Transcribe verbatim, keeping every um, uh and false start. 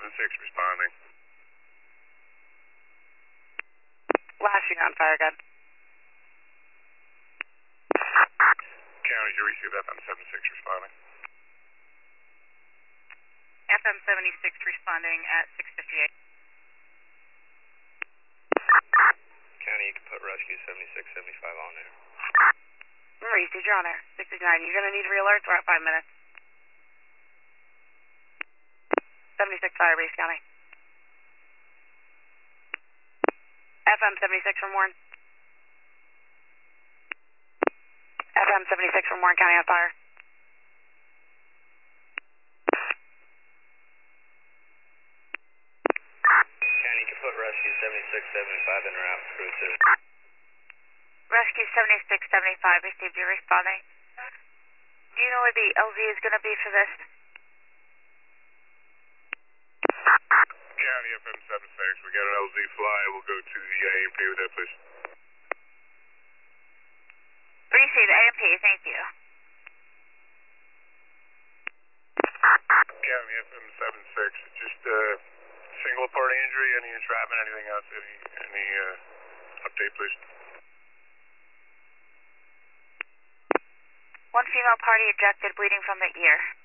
seven six responding. Flashing on fire gun. County, you received F M seven six responding. F M seventy-six responding at six fifty-eight. County, you can put rescue seventy-six seventy-five on there. Received, you're on there. six fifty-nine. You're going to need re-alerts. We're at five minutes. seventy-six Firebase County. F M seventy-six from Warren. F M seventy-six from Warren County on fire. County, you can put rescue seventy-six seventy-five in route crew two. Rescue seventy-six seventy-five received, you're responding. Do you know where the L Z is going to be for this? County, F M seven six, we got an L Z fly. We'll go to the A M P with that, please. Received, A M P, thank you. County, F M seven six, just uh, single party injury, any entrapment, anything else, any, any uh, update, please? One female party ejected, bleeding from the ear.